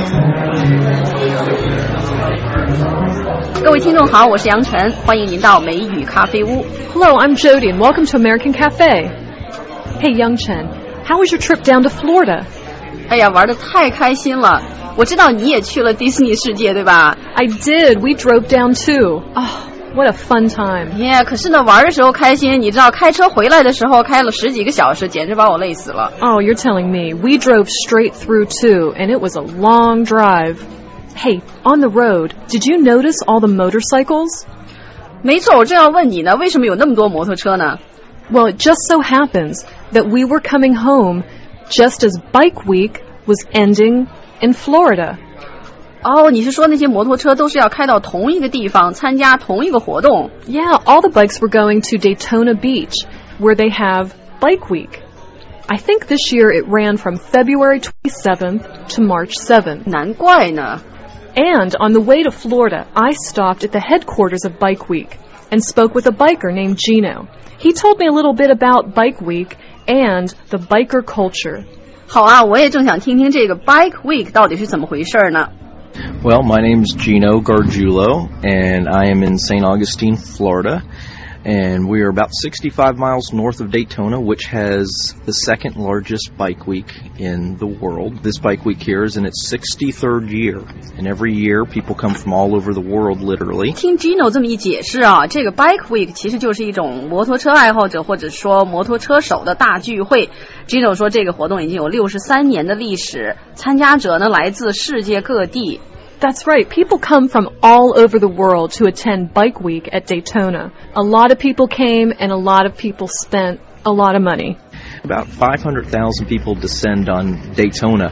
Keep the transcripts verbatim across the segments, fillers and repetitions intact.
各位听众好，我是杨晨，欢迎您到美语咖啡屋。 Hello, I'm Jody and welcome to American Cafe. Hey, Young Chen, how was your trip down to Florida? 哎呀，玩得太开心了。我知道你也去了迪士尼世界，对吧？ I did. We drove down too. Oh, what a fun time. Yeah, 可是呢，玩的时候开心，你知道开车回来的时候开了十几个小时，简直把我累死了。 Oh, you're telling me. We drove straight through too, and it was a long drive. Hey, on the road, did you notice all the motorcycles? 没错，我正要问你呢，为什么有那么多摩托车呢？ Well, it just so happens that we were coming home just as Bike Week was ending in Florida. 哦，你是说那些摩托车都是要开到同一个地方参加同一个活动？ Yeah, all the bikes were going to Daytona Beach, where they have Bike Week. I think this year it ran from February twenty-seventh to March seventh. 难怪呢。 And on the way to Florida, I stopped at the headquarters of Bike Week and spoke with a biker named Gino. He told me a little bit about Bike Week and the biker culture. 好啊，我也正想听听这个 Bike Week 到底是怎么回事呢？ Well, my name's Gino Gargiulo, and I am in Saint Augustine, Florida. And we are about sixty-five miles north of Daytona, which has the second largest bike week in the world. This bike week here is in its sixty-third year. And every year, people come from all over the world, literally. 听 Gino 这么一解释啊，这个 Bike Week 其实就是一种摩托车爱好者或者说摩托车手的大聚会。Gino 说这个活动已经有六十三年的历史，参加者呢来自世界各地。 That's right. People come from all over the world to attend Bike Week at Daytona. A lot of people came and a lot of people spent a lot of money. About five hundred thousand people descend on Daytona.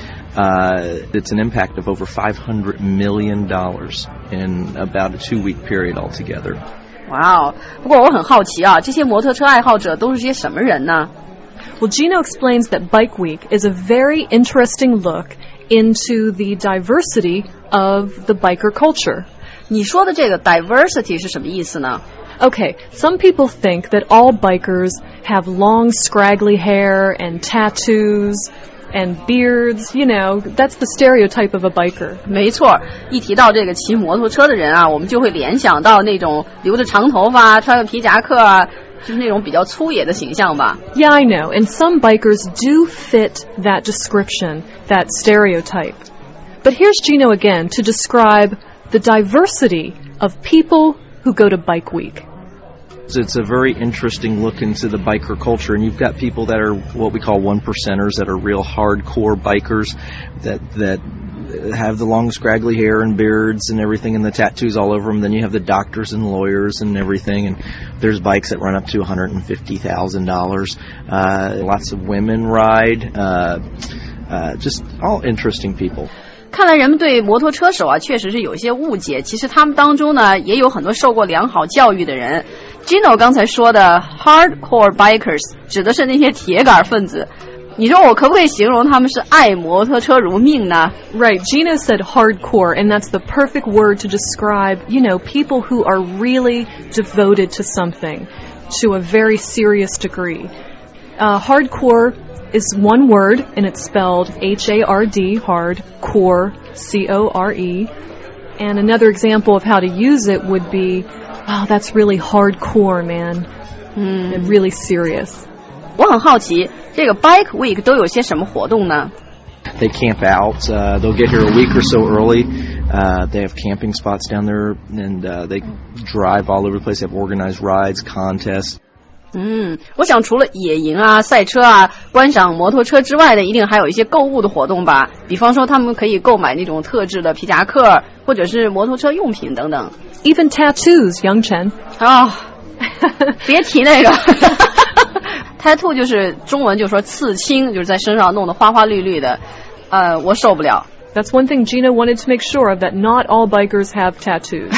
Uh, it's an impact of over five hundred million dollars in about a two-week period altogether. 哇哦，不过我很好奇啊，这些摩托车爱好者都是些什么人呢？ Well, Gino explains that Bike Week is a very interesting look into the diversity of the biker culture. 你说的这个 diversity 是什么意思呢？ Okay, some people think that all bikers have long scraggly hair and tattoos and beards. You know, that's the stereotype of a biker. 没错，一提到这个骑摩托车的人啊，我们就会联想到那种留着长头发、穿个皮夹克啊，就是那种比较粗野的形象吧。 Yeah, I know, and some bikers do fit that description, that stereotype. But here's Gino again to describe the diversity of people who go to Bike Week. It's a very interesting look into the biker culture, and you've got people that are what we call one percenters, that are real hardcore bikers, that that have the long scraggly hair and beards and everything and the tattoos all over them. Then you have the doctors and lawyers and everything, and there's bikes that run up to one hundred fifty thousand dollars. Uh, lots of women ride, uh, uh, just all interesting people. 看来人们对摩托车手啊确实是有一些误解，其实他们当中呢也有很多受过良好教育的人。 Gino 刚才说的 hardcore bikers 指的是那些铁杆分子，你说我可不可以形容他们是爱摩托车如命呢？ Right, Gino said hardcore, and that's the perfect word to describe, you know, people who are really devoted to something, to a very serious degree. Uh, hardcore is one word, and it's spelled H A R D, hard, core, C O R E. And another example of how to use it would be, wow, that's really hardcore, man. Mm. And really serious. 我很好奇，这个 Bike Week 都有些什么活动呢？ They camp out. Uh, they'll get here a week or so early. Uh, they have camping spots down there, and uh, they drive all over the place. They have organized rides, contests. 嗯，我想除了野营啊、赛车啊、观赏摩托车之外的，一定还有一些购物的活动吧。比方说，他们可以购买那种特制的皮夹克，或者是摩托车用品等等。 Even tattoos, Young Chen. 哦，别提那个。tattoo 就是中文就说刺青，就是在身上弄得花花绿绿的，呃，我受不了。 That's one thing Gina wanted to make sure of, that not all bikers have tattoos.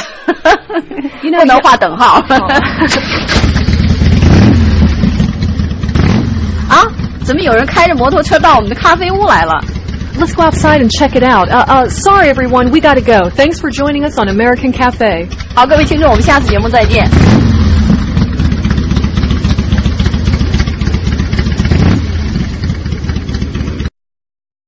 You know, 不能画等号。啊，怎么有人开着摩托车到我们的咖啡屋来了？ Let's go outside and check it out. Uh, uh, sorry, everyone, we gotta go. Thanks for joining us on American Cafe. 好，各位听众，我们下次节目再见。